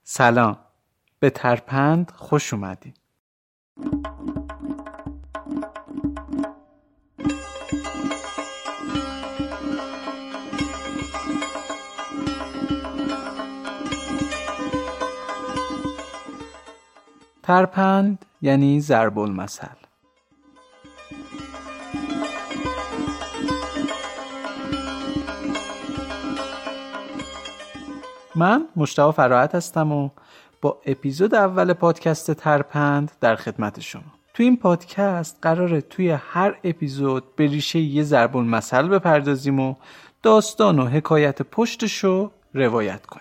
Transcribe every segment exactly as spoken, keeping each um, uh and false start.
سلام، به ترپند خوش اومدین. ترپند یعنی ضرب المثل. من مجتبی فراحت هستم و با اپیزود اول پادکست ترپند در خدمت شما. تو این پادکست قراره توی هر اپیزود به ریشه یه ضرب المثل بپردازیم و داستان و حکایت پشتشو روایت کنیم.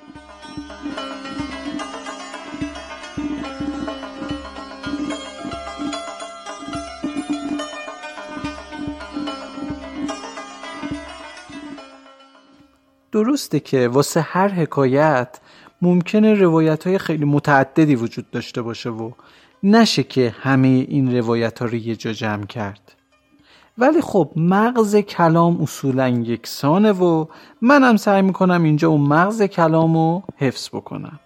درسته که واسه هر حکایت ممکنه روایت‌های خیلی متعددی وجود داشته باشه و نشه که همه این روایت‌ها رو یه جا جمع کرد. ولی خب مغز کلام اصولاً یکسانه و منم سعی میکنم اینجا اون مغز کلامو حفظ بکنم.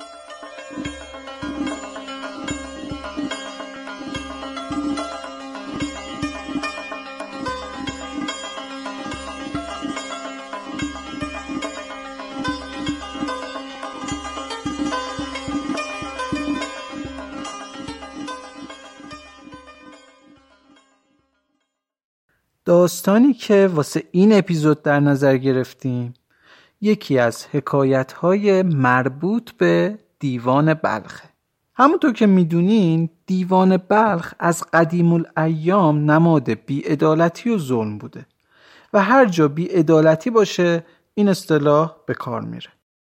داستانی که واسه این اپیزود در نظر گرفتیم یکی از حکایت‌های مربوط به دیوان بلخه. همونطور که میدونین دیوان بلخ از قدیم الایام نماد بی‌عدالتی و ظلم بوده و هر جا بی‌عدالتی باشه این اصطلاح به کار میره.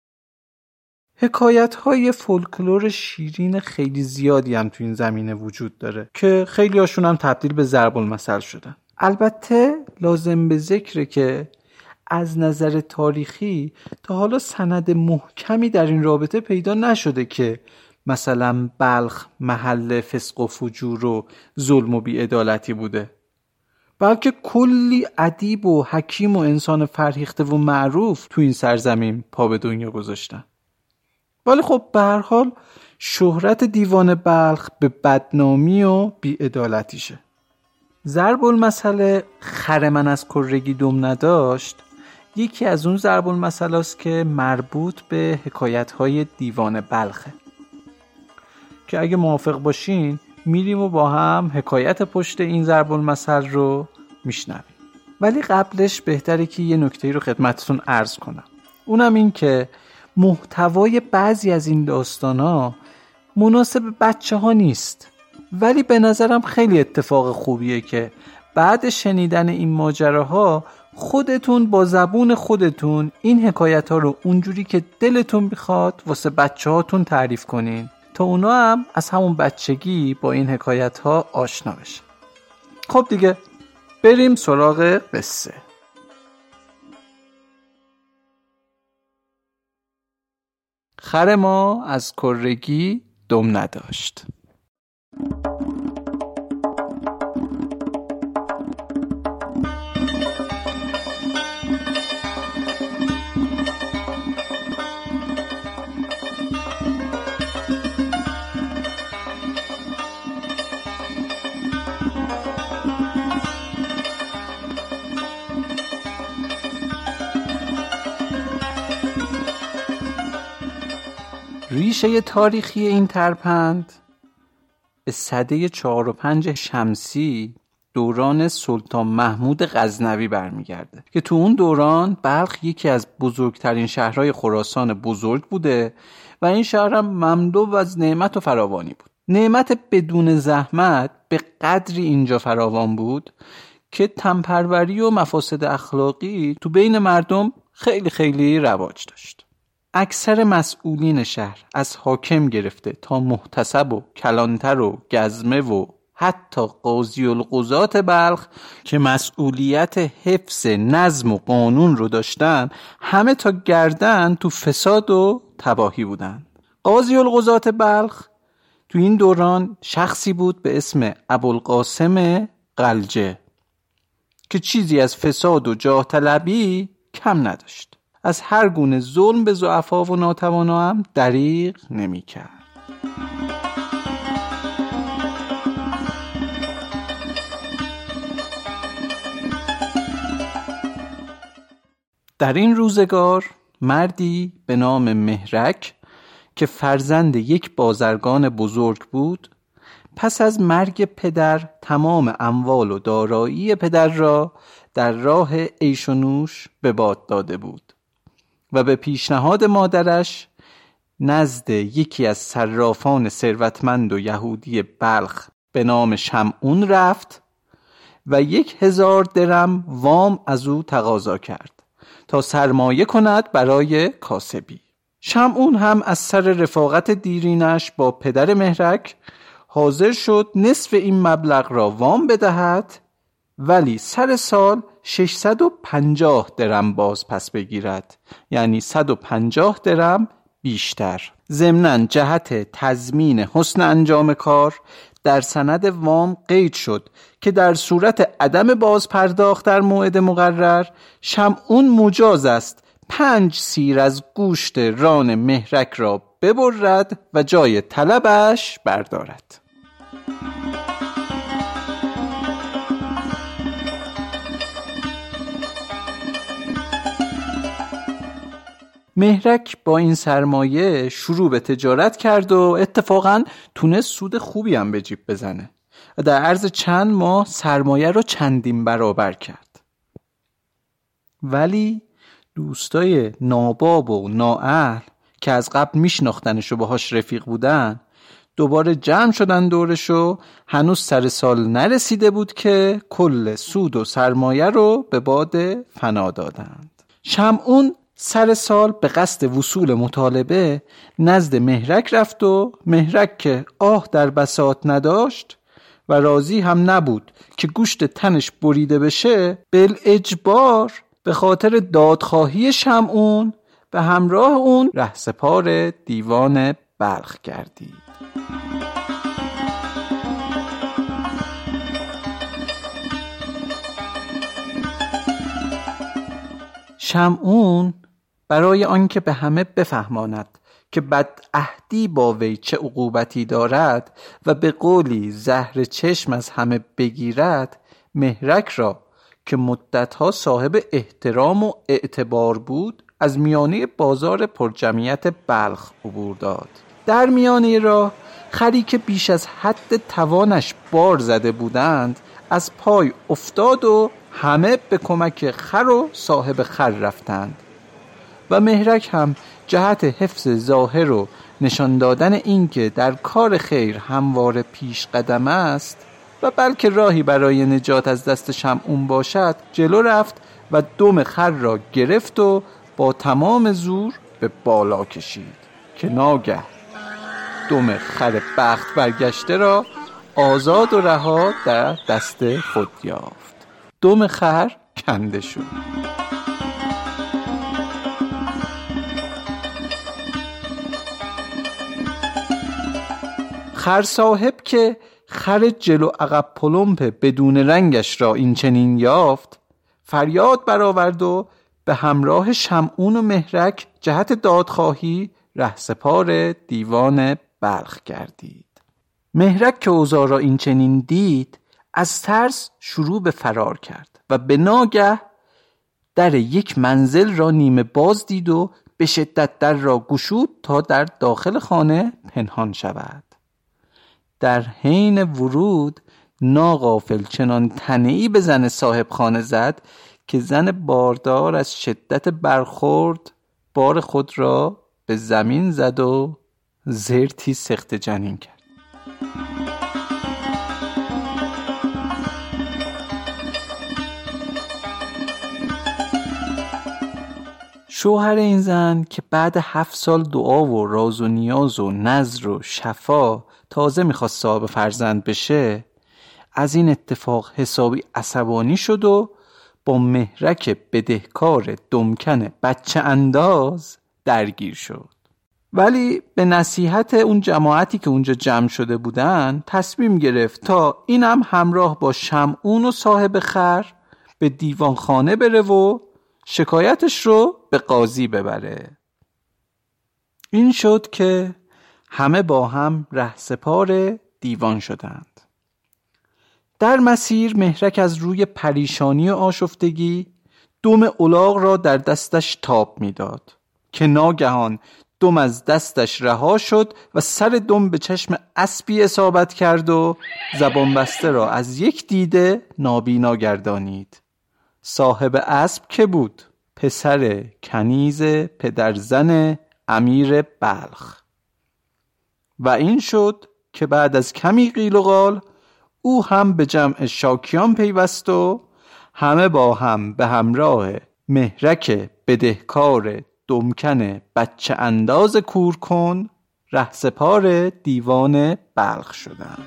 حکایت‌های فولکلور شیرین خیلی زیادی هم تو این زمینه وجود داره که خیلی هاشون هم تبدیل به ضرب المثل شدن. البته لازم به ذکره که از نظر تاریخی تا حالا سند محکمی در این رابطه پیدا نشده که مثلا بلخ محل فسق و فجور و ظلم و بی‌عدالتی بوده، بلکه کلی ادیب و حکیم و انسان فرهیخته و معروف تو این سرزمین پا به دنیا گذاشتن. ولی خب به هر حال شهرت دیوان بلخ به بدنامی و بی‌عدالتیشه. ضرب المثل خر من از کرگی دم نداشت یکی از اون ضرب المثل هست که مربوط به حکایت‌های دیوان بلخه که اگه موافق باشین میریم و با هم حکایت پشت این ضرب المثل رو میشنویم. ولی قبلش بهتره که یه نکته رو خدمتتون عرض کنم. اونم این که محتوای بعضی از این داستانا مناسب بچه ها نیست، ولی به نظرم خیلی اتفاق خوبیه که بعد شنیدن این ماجراها خودتون با زبون خودتون این حکایت ها رو اونجوری که دلتون میخواد واسه بچه هاتون تعریف کنین تا اونا هم از همون بچگی با این حکایت ها آشنا بشن. خب دیگه بریم سراغ قصه. خر ما از کرگی دم نداشت. ریشه تاریخی این ترپند به سده چهار و پنج شمسی دوران سلطان محمود غزنوی برمیگرده که تو اون دوران بلخ یکی از بزرگترین شهرهای خراسان بزرگ بوده و این شهر هم مملو از نعمت و فراوانی بود. نعمت بدون زحمت به قدری اینجا فراوان بود که تنپروری و مفاسد اخلاقی تو بین مردم خیلی خیلی رواج داشت. اکثر مسئولین شهر از حاکم گرفته تا محتسب و کلانتر و گزمه و حتی قاضی القضات بلخ که مسئولیت حفظ نظم و قانون رو داشتن همه تا گردن تو فساد و تباهی بودن. قاضی القضات بلخ تو این دوران شخصی بود به اسم ابوالقاسم قلجه که چیزی از فساد و جاه طلبی کم نداشت. از هر گونه ظلم به ضعفا و ناتوانا هم دریغ نمی کرد. در این روزگار مردی به نام مهرک که فرزند یک بازرگان بزرگ بود، پس از مرگ پدر تمام اموال و دارایی پدر را در راه عیش و نوش به باد داده بود و به پیشنهاد مادرش نزد یکی از صرافان ثروتمند و یهودی بلخ به نام شمعون رفت و یک هزار درم وام از او تقاضا کرد تا سرمایه کند برای کاسبی. شمعون هم از سر رفاقت دیرینش با پدر مهرک حاضر شد نصف این مبلغ را وام بدهد، ولی سر سال ششصد و پنجاه درم باز پس بگیرد، یعنی صد و پنجاه درم بیشتر. ضمناً جهت تضمین حسن انجام کار در سند وام قید شد که در صورت عدم باز پرداخت در موعد مقرر، شمعون مجاز است پنج سیر از گوشت ران مهرک را ببرد و جای طلبش بردارد. مهرک با این سرمایه شروع به تجارت کرد و اتفاقاً تونست سود خوبی هم به جیب بزنه و در عرض چند ماه سرمایه رو چندین برابر کرد. ولی دوستای ناباب و نااهل که از قبل میشناختنش و باهاش رفیق بودن دوباره جمع شدن دورش و هنوز سر سال نرسیده بود که کل سود و سرمایه رو به باد فنا دادند. شمعون سر سال به قصد وصول مطالبه نزد مهرک رفت و مهرک که آه در بساط نداشت و راضی هم نبود که گوشت تنش بریده بشه، بالاجبار به خاطر دادخواهی شمعون به همراه اون رهسپار دیوان بلخ گردید. شمعون برای آنکه به همه بفهماند که بدعهدی با وی چه عقوبتی دارد و به قولی زهر چشم از همه بگیرد، مهرک را که مدتها صاحب احترام و اعتبار بود از میانه بازار پرجمعیت بلخ عبور داد. در میانه راه خری که بیش از حد توانش بار زده بودند از پای افتاد و همه به کمک خر و صاحب خر رفتند و مهرک هم جهت حفظ ظاهر و نشان دادن اینکه در کار خیر همواره پیش قدم است و بلکه راهی برای نجات از دست شمعون باشد جلو رفت و دم خر را گرفت و با تمام زور به بالا کشید که ناگه دم خر بخت برگشته را آزاد و رها در دست خود یافت. دم خر کنده شد. خر صاحب که خر جلو عقب پلمپ بدون رنگش را این چنین یافت، فریاد برآورد و به همراه شمعون و مهرک جهت دادخواهی رهسپار دیوان بلخ گردید. مهرک که اوضاع را این چنین دید از ترس شروع به فرار کرد و به ناگه در یک منزل را نیمه باز دید و به شدت در را گشود تا در داخل خانه پنهان شود. در حین ورود ناغافل چنان تنه‌ای به زن صاحب خانه زد که زن باردار از شدت برخورد بار خود را به زمین زد و زرتی سخت جنین کرد. شوهر این زن که بعد هفت سال دعا و راز و نیاز و نذر و شفا تازه میخواست صاحب فرزند بشه، از این اتفاق حسابی عصبانی شد و با مهرک بدهکار دمکن بچه انداز درگیر شد. ولی به نصیحت اون جماعتی که اونجا جمع شده بودن تصمیم گرفت تا اینم همراه با شمعون و صاحب خر به دیوان خانه بره و شکایتش رو به قاضی ببره. این شد که همه با هم رهسپار دیوان شدند. در مسیر مهرک از روی پریشانی و آشفتگی دم الاغ را در دستش تاب می‌داد که ناگهان دم از دستش رها شد و سر دم به چشم اسبی اصابت کرد و زبان بسته را از یک دیده نابینا گردانید. صاحب اسب که بود؟ پسر کنیز پدرزن امیر بلخ. و این شد که بعد از کمی قیل و قال او هم به جمع شاکیان پیوست و همه با هم به همراه مهرک بدهکار دمکن بچه انداز کورکن رهسپار دیوان بلخ شدند.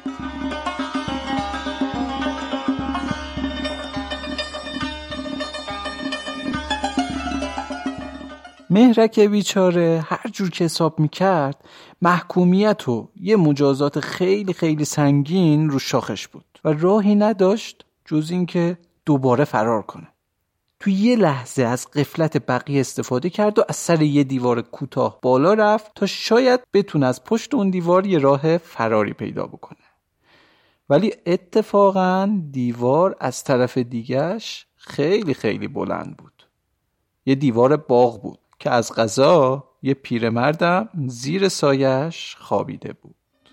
مهرک بیچاره هر جور که حساب میکرد محکومیت و یه مجازات خیلی خیلی سنگین رو شاخش بود و راهی نداشت جز این که دوباره فرار کنه. تو یه لحظه از غفلت بقیه استفاده کرد و از سر یه دیوار کوتاه بالا رفت تا شاید بتونه از پشت اون دیوار یه راه فراری پیدا بکنه. ولی اتفاقاً دیوار از طرف دیگهش خیلی خیلی بلند بود. یه دیوار باغ بود که از قضا یه پیرمردم زیر سایش خوابیده بود.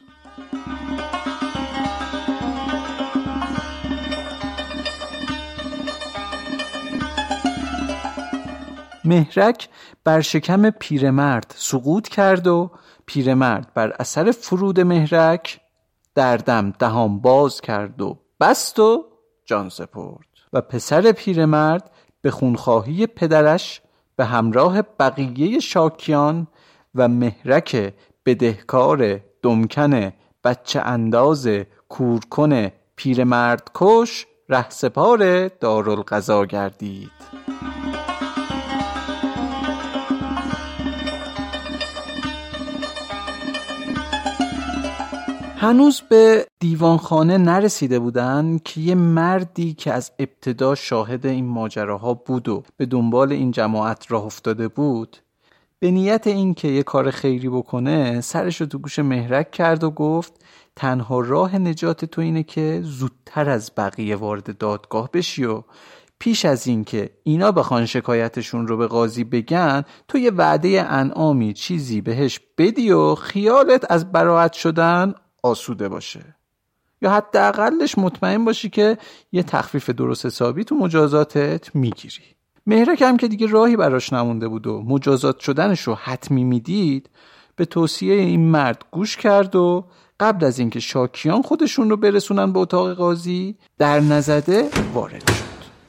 مهرک بر شکم پیرمرد سقوط کرد و پیرمرد بر اثر فرود مهرک دردم دهان باز کرد و بست و جان سپرد و پسر پیرمرد به خونخواهی پدرش به همراه بقیه شاکیان و مهرک بدهکار دمکن بچه انداز کورکن پیرمرد کش رهسپار دارالقضا گردید. هنوز به دیوانخانه نرسیده بودن که یه مردی که از ابتدا شاهد این ماجراها بود و به دنبال این جماعت راه افتاده بود به نیت این که یه کار خیری بکنه سرش رو تو گوش مهرک کرد و گفت تنها راه نجات تو اینه که زودتر از بقیه وارد دادگاه بشی و پیش از این که اینا بخوان شکایتشون رو به قاضی بگن تو یه وعده انعامی چیزی بهش بدی و خیالت از براءت شدن آسوده باشه، یا حداقلش مطمئن باشی که یه تخفیف درست حسابی تو مجازاتت میگیری. مهرک هم که دیگه راهی براش نمونده بود و مجازات شدنش رو حتمی میدید به توصیه این مرد گوش کرد و قبل از اینکه شاکیان خودشون رو برسونن به اتاق قاضی در نزده وارد شد.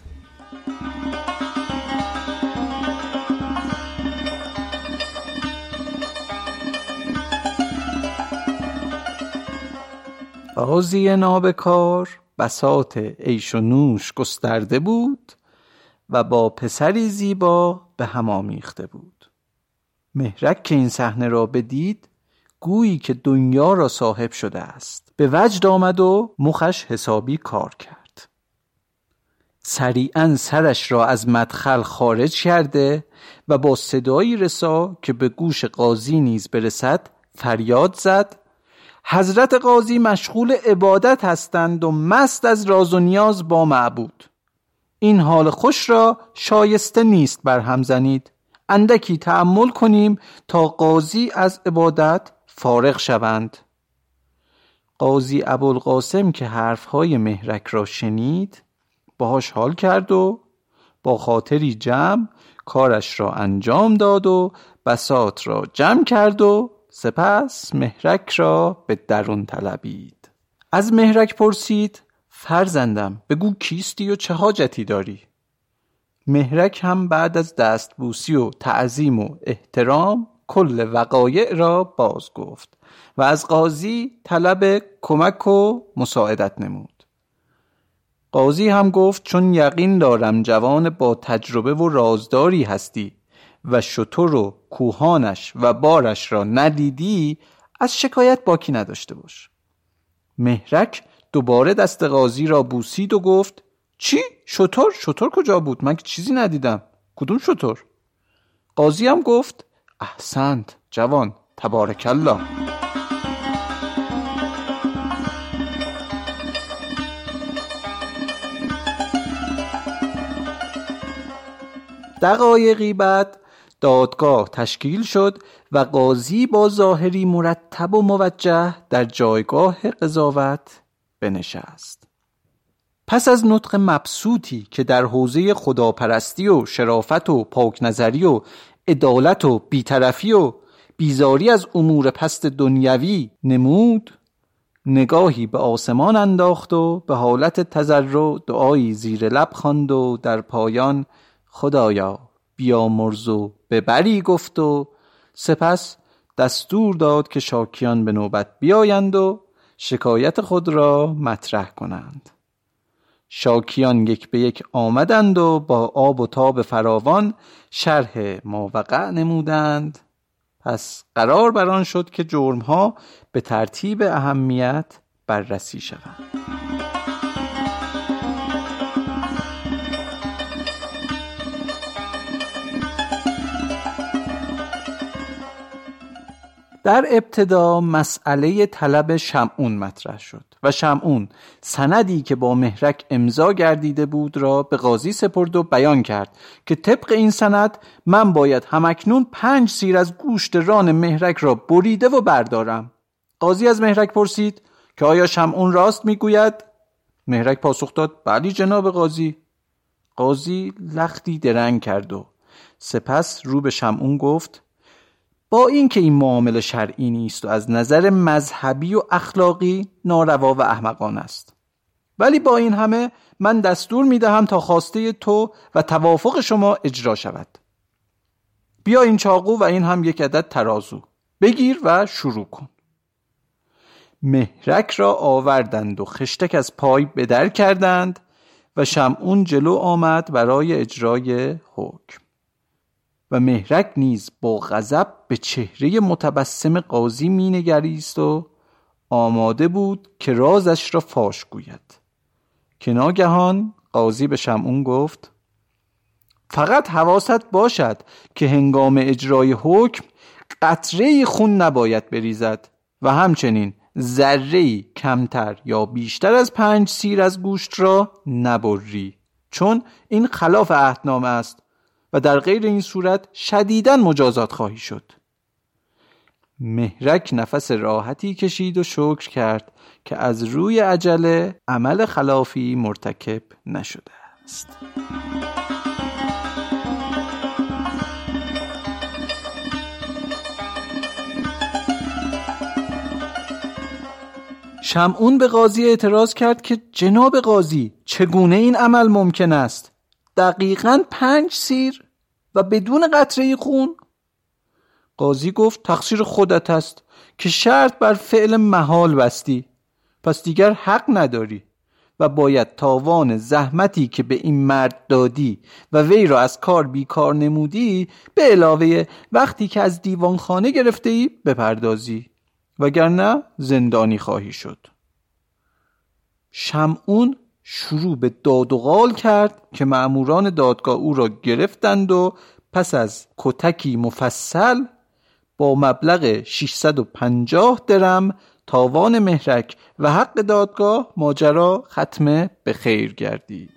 قاضی نابکار بساط عیش و نوش گسترده بود و با پسری زیبا به هم آمیخته بود. مهرک که این صحنه را بدید گویی که دنیا را صاحب شده است به وجد آمد و مخش حسابی کار کرد. سریعاً سرش را از مدخل خارج کرده و با صدایی رسا که به گوش قاضی نیز برسد فریاد زد حضرت قاضی مشغول عبادت هستند و مست از راز و نیاز با معبود. این حال خوش را شایسته نیست برهم زنید. اندکی تأمل کنیم تا قاضی از عبادت فارغ شوند. قاضی ابوالقاسم که حرفهای مهرک را شنید باهاش حال کرد و با خاطری جمع کارش را انجام داد و بساط را جمع کرد و سپس مهرک را به درون طلبید. از مهرک پرسید فرزندم بگو کیستی و چه حاجتی داری؟ مهرک هم بعد از دستبوسی و تعظیم و احترام کل وقایع را باز گفت و از قاضی طلب کمک و مساعدت نمود. قاضی هم گفت چون یقین دارم جوان با تجربه و رازداری هستی و شتر و کوهانش و بارش را ندیدی از شکایت باکی نداشته باش. مهرک دوباره دست قاضی را بوسید و گفت چی؟ شتر؟ شتر کجا بود؟ من که چیزی ندیدم. کدوم شتر؟ قاضی هم گفت احسنت جوان، تبارک الله. دقایقی بعد دادگاه تشکیل شد و قاضی با ظاهری مرتب و موجه در جایگاه قضاوت بنشست. پس از نطق مبسوطی که در حوزه خداپرستی و شرافت و پاکنظری و عدالت و بیطرفی و بیزاری از امور پست دنیوی نمود، نگاهی به آسمان انداخت و به حالت تضرع دعایی زیر لب خواند و در پایان خدایا بیامرز و ببری گفت و سپس دستور داد که شاکیان به نوبت بیایند و شکایت خود را مطرح کنند. شاکیان یک به یک آمدند و با آب و تاب فراوان شرح ماوقع نمودند. پس قرار بر آن شد که جرم‌ها به ترتیب اهمیت بررسی شوند. در ابتدا مسئله طلب شمعون مطرح شد و شمعون سندی که با مهرک امضا گردیده بود را به قاضی سپرد و بیان کرد که طبق این سند من باید همکنون پنج سیر از گوشت ران مهرک را بریده و بردارم. قاضی از مهرک پرسید که آیا شمعون راست میگوید؟ مهرک پاسخ داد بلی جناب قاضی. قاضی لختی درنگ کرد و سپس رو به شمعون گفت با این که این معامله شرعی نیست و از نظر مذهبی و اخلاقی ناروا و احمقانه است، ولی با این همه من دستور می دهم تا خواسته تو و توافق شما اجرا شود. بیا این چاقو و این هم یک عدد ترازو، بگیر و شروع کن. مهرک را آوردند و خشتک از پای بدر کردند و شمعون جلو آمد برای اجرای حکم و مهرک نیز با غضب به چهره متبسم قاضی می نگریست و آماده بود که رازش را فاش گوید که ناگهان قاضی به شمعون گفت فقط حواست باشد که هنگام اجرای حکم قطره‌ای خون نباید بریزد و همچنین ذره‌ای کمتر یا بیشتر از پنج سیر از گوشت را نبری، چون این خلاف عهدنامه است و در غیر این صورت شدیداً مجازات خواهی شد. مهرک نفس راحتی کشید و شکر کرد که از روی عجله عمل خلافی مرتکب نشده است. شمعون به قاضی اعتراض کرد که جناب قاضی چگونه این عمل ممکن است؟ دقیقاً پنج سیر و بدون قطره خون؟ قاضی گفت تقصیر خودت است که شرط بر فعل محال بستی، پس دیگر حق نداری و باید تاوان زحمتی که به این مرد دادی و وی را از کار بیکار نمودی به علاوه وقتی که از دیوان خانه گرفته ای بپردازی، وگرنه زندانی خواهی شد. شمعون شروع به داد و قال کرد که مأموران دادگاه او را گرفتند و پس از کتکی مفصل با مبلغ ششصد و پنجاه درم تاوان مهرک و حق دادگاه ماجرا ختم به خیر گردید.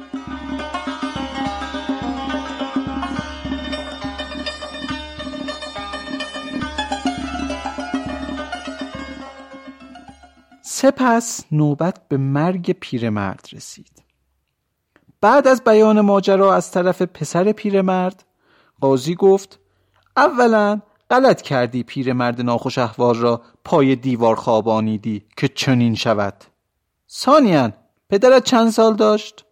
سپس نوبت به مرگ پیرمرد رسید. بعد از بیان ماجرا از طرف پسر پیرمرد، قاضی گفت اولا غلط کردی پیرمرد ناخوش احوال را پای دیوار خوابانیدی که چنین شود. ثانیاً پدرت چند سال داشت؟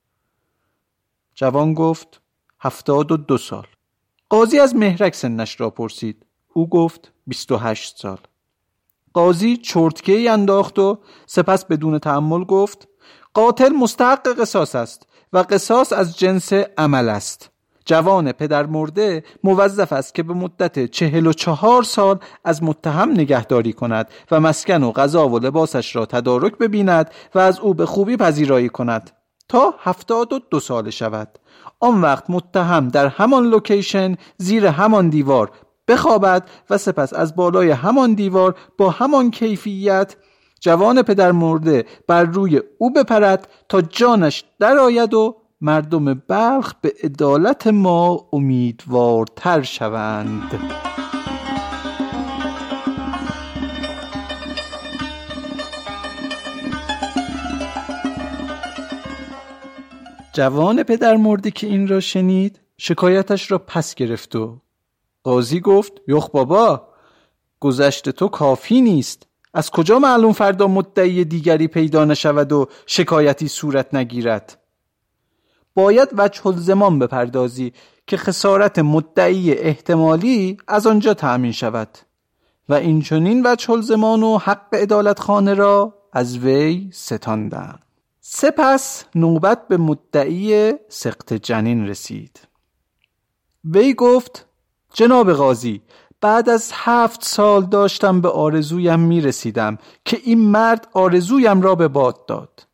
جوان گفت هفتاد و دو سال. قاضی از مهرک سنش را پرسید. او گفت بیست و هشت سال. قاضی چرتکه‌ای انداخت و سپس بدون تأمل گفت قاتل مستحق قصاص است و قصاص از جنس عمل است. جوان پدر مرده موظف است که به مدت چهل و چهار سال از متهم نگهداری کند و مسکن و غذا و لباسش را تدارک ببیند و از او به خوبی پذیرایی کند تا هفتاد و دو ساله شود. آن وقت متهم در همان لوکیشن زیر همان دیوار بخوابد و سپس از بالای همان دیوار با همان کیفیت جوان پدر مرده بر روی او بپرد تا جانش در آید و مردم بلخ به عدالت ما امیدوارتر شوند. جوان پدر مرده که این را شنید شکایتش را پس گرفت و قاضی گفت یخ بابا، گذشت تو کافی نیست. از کجا معلوم فردا مدعی دیگری پیدا نشود و شکایتی صورت نگیرد؟ باید وجه الزمان بپردازی که خسارت مدعی احتمالی از آنجا تأمین شود و این چنین وجه الزمان و حق عدالت خانه را از وی ستاندم. سپس نوبت به مدعی سقط جنین رسید. وی گفت جناب قاضی، بعد از هفت سال داشتم به آرزویم می رسیدم که این مرد آرزویم را به باد داد.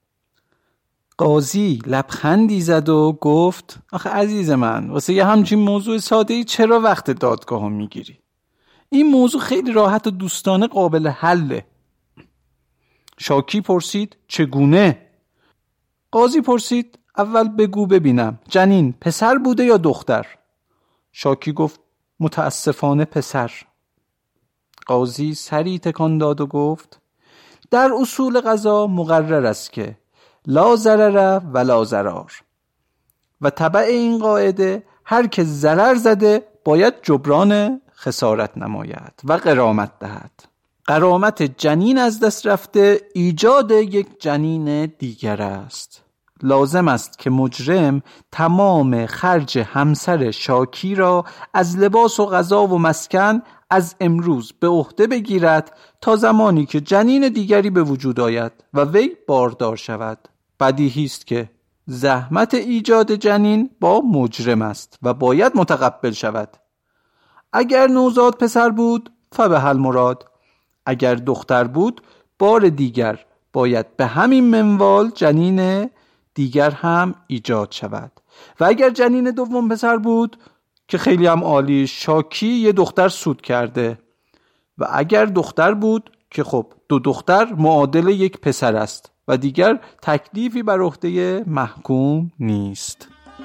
قاضی لبخندی زد و گفت آخه عزیز من، واسه یه همچین موضوع ساده‌ای چرا وقت دادگاه هم می گیری؟ این موضوع خیلی راحت و دوستانه قابل حله. شاکی پرسید چگونه؟ قاضی پرسید اول بگو ببینم جنین پسر بوده یا دختر؟ شاکی گفت متاسفانه پسر. قاضی سری تکان داد و گفت در اصول قضا مقرر است که لا ضرر و لا ضرار و تبع این قاعده هر که ضرر زده باید جبران خسارت نماید و غرامت دهد. غرامت جنین از دست رفته ایجاد یک جنین دیگر است. لازم است که مجرم تمام خرج همسر شاکی را از لباس و غذا و مسکن از امروز به عهده بگیرد تا زمانی که جنین دیگری به وجود آید و وی باردار شود. بدیهی است که زحمت ایجاد جنین با مجرم است و باید متقبل شود. اگر نوزاد پسر بود فبحل مراد، اگر دختر بود بار دیگر باید به همین منوال جنین دیگر هم ایجاد شود و اگر جنین دوم پسر بود که خیلی هم عالی، شاکی یه دختر سود کرده و اگر دختر بود که خب دو دختر معادل یک پسر است و دیگر تکلیفی بر عهده محکوم نیست.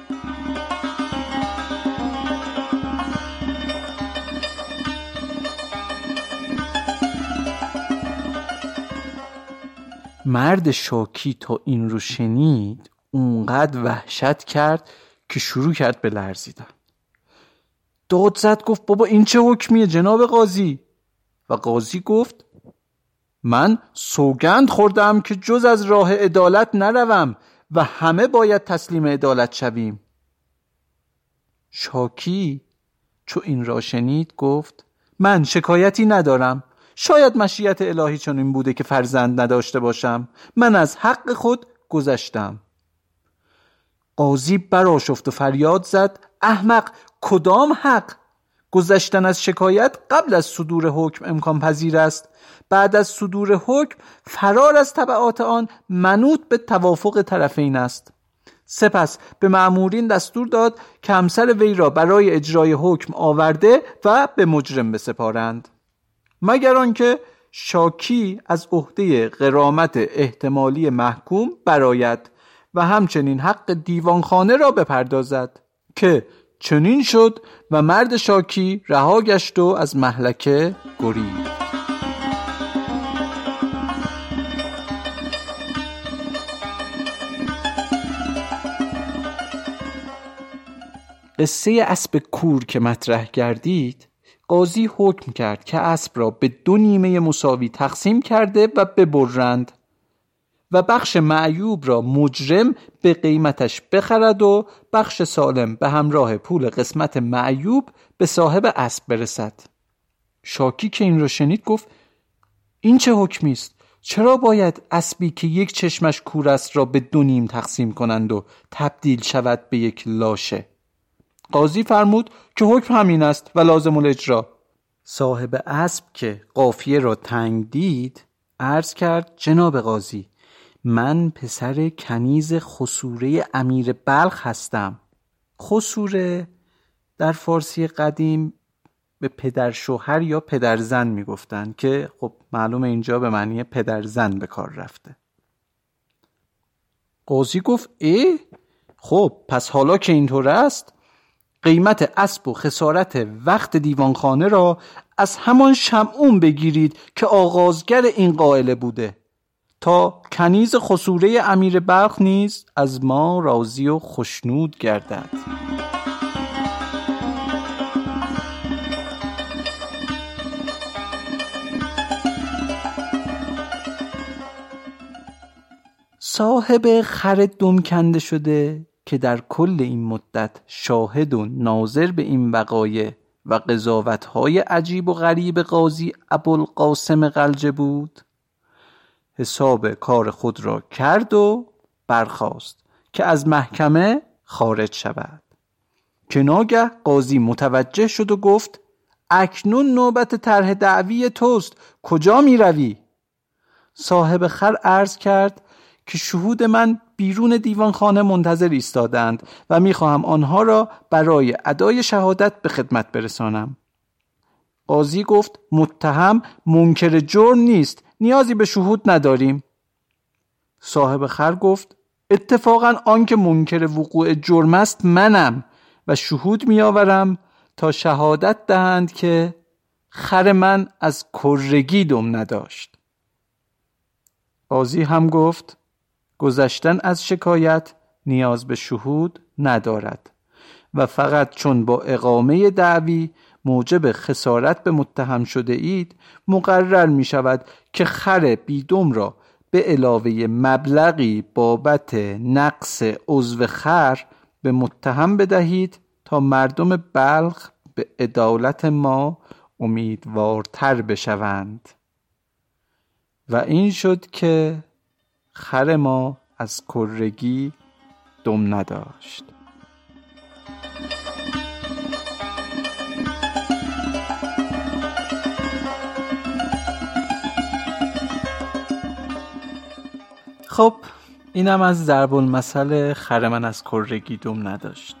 مرد شاکی تا این رو شنید اونقدر وحشت کرد که شروع کرد به لرزیدن. داد زد گفت بابا این چه حکمیه جناب قاضی؟ و قاضی گفت من سوگند خوردم که جز از راه عدالت نروم و همه باید تسلیم عدالت شویم. شاکی چو این را شنید گفت من شکایتی ندارم. شاید مشیت الهی چنین بوده که فرزند نداشته باشم. من از حق خود گذشتم. قاضی برآشفت و فریاد زد احمق، کدام حق؟ گذشتن از شکایت قبل از صدور حکم امکان پذیر است. بعد از صدور حکم فرار از تبعات آن منوط به توافق طرفین است. سپس به مأمورین دستور داد که همسر وی را برای اجرای حکم آورده و به مجرم بسپارند، مگر آنکه شاکی از عهده غرامت احتمالی محکوم برآید و همچنین حق دیوانخانه را بپردازد، که چنین شد و مرد شاکی رها گشت و از مهلکه گریخت. قصه اسب کور که مطرح گردید، قاضی حکم کرد که اسب را به دو نیمه مساوی تقسیم کرده و ببرند و بخش معیوب را مجرم به قیمتش بخرد و بخش سالم به همراه پول قسمت معیوب به صاحب اسب برسد. شاکی که این را شنید گفت این چه حکمی است؟ چرا باید اسبی که یک چشمش کور است را به دو نیم تقسیم کنند و تبدیل شود به یک لاشه؟ قاضی فرمود که حکم همین است و لازم الاجرا. صاحب اسب که قافیه را تنگ دید عرض کرد جناب قاضی، من پسر کنیز خسوره امیر بلخ هستم. خسوره در فارسی قدیم به پدر شوهر یا پدر زن میگفتن که خب معلومه اینجا به معنی پدر زن به کار رفته. قاضی گفت ای خب پس حالا که اینطور است قیمت اسب و خسارت وقت دیوانخانه را از همان شمعون بگیرید که آغازگر این قائله بوده تا کنیز خسوره امیر بلخ نیز از ما راضی و خشنود گردد. صاحب خر دم کنده شده که در کل این مدت شاهد و ناظر به این وقایع و قضاوت‌های عجیب و غریب قاضی ابوالقاسم غلجه بود، حساب کار خود را کرد و برخاست که از محکمه خارج شود، که ناگه قاضی متوجه شد و گفت اکنون نوبت طرح دعوی توست، کجا می روی؟ صاحب خر عرض کرد که شهود من بیرون دیوانخانه منتظر ایستادند و میخواهم آنها را برای ادای شهادت به خدمت برسانم. قاضی گفت متهم منکر جرم نیست، نیازی به شهود نداریم. صاحب خر گفت اتفاقا آنکه منکر وقوع جرم است منم و شهود میآورم تا شهادت دهند که خر من از کرگی دم نداشت. قاضی هم گفت گذشتن از شکایت نیاز به شهود ندارد و فقط چون با اقامه دعوی موجب خسارت به متهم شده اید مقرر می شود که خر بیدم را به علاوه مبلغی بابت نقص عضو خر به متهم بدهید تا مردم بلخ به عدالت ما امیدوارتر بشوند. و این شد که خر ما از کرگی دم نداشت. خب اینم از ضرب المثل خر من از کرگی دم نداشت.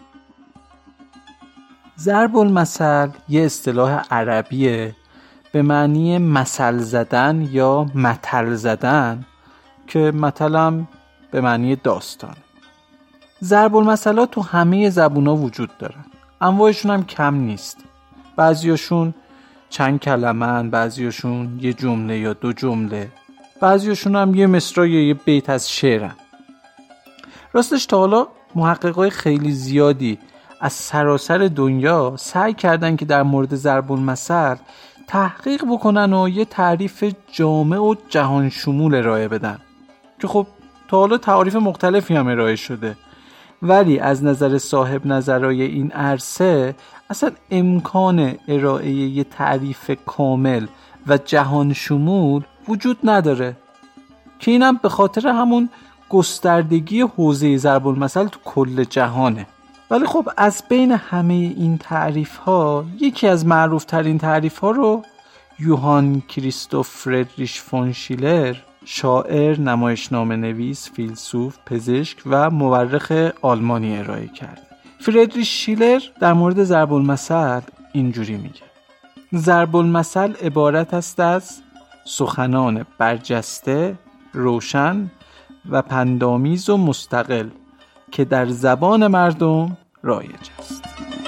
ضرب المثل یه اصطلاح عربیه به معنی مثل زدن یا متل زدن که مثلا به معنی داستان. ضرب المثلات تو همه زبونا وجود دارن، انواعشون هم کم نیست. بعضیاشون چند کلمه‌ن، بعضیاشون یه جمله یا دو جمله، بعضیاشون هم یه مصرع یا یه بیت از شعرن. راستش تا حالا محققای خیلی زیادی از سراسر دنیا سعی کردن که در مورد ضرب المثل تحقیق بکنن و یه تعریف جامع و جهان شمول ارائه بدن که خب تا حالا تعاریف مختلفی هم ارائه شده، ولی از نظر صاحب نظرای این عرصه اصلا امکان ارائه یه تعریف کامل و جهان شمول وجود نداره، که اینم به خاطر همون گستردگی حوزه ضرب المثل تو کل جهانه. ولی خب از بین همه این تعریف ها یکی از معروف ترین تعریف ها رو یوهان کریستوف فردریش فون شیلر، شاعر، نمایشنامه نویس، فیلسوف، پزشک و مورخ آلمانی ارائه کرد. فردریش شیلر در مورد ضرب المثل اینجوری میگه: ضرب المثل عبارت است از سخنان برجسته، روشن و پندآمیز و مستقل که در زبان مردم رایج است.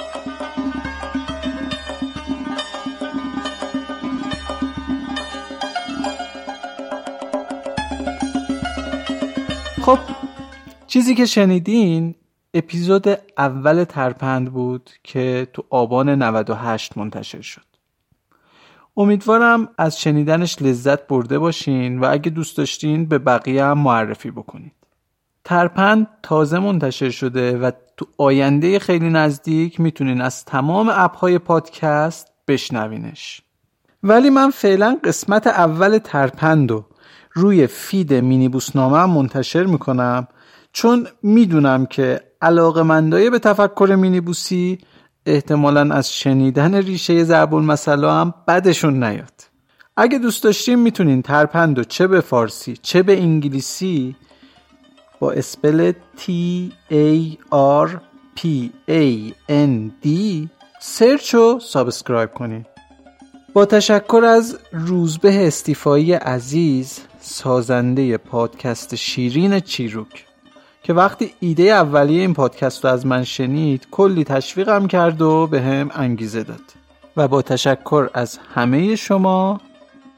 خب چیزی که شنیدین اپیزود اول ترپند بود که تو آبان نود و هشت منتشر شد. امیدوارم از شنیدنش لذت برده باشین و اگه دوست داشتین به بقیه هم معرفی بکنید. ترپند تازه منتشر شده و تو آینده خیلی نزدیک میتونین از تمام اپ‌های پادکست بشنوینش. ولی من فعلا قسمت اول ترپندو روی فید مینیبوسنامه هم منتشر میکنم، چون میدونم که علاقه‌مندای به تفکر مینیبوسی احتمالاً از شنیدن ریشه ضرب المثل هم بدشون نیاد. اگه دوست داشتین میتونین ترپند رو چه به فارسی چه به انگلیسی با اسپل تی ای آر پی ای ان دی سرچ و سابسکرایب کنین. با تشکر از روزبه استیفایی عزیز، سازنده پادکست شیرین چیروک، که وقتی ایده اولیه این پادکست رو از من شنید کلی تشویقم کرد و به هم انگیزه داد. و با تشکر از همه شما،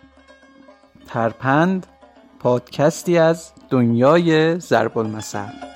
ترپند پادکستی از دنیای ضرب المثل.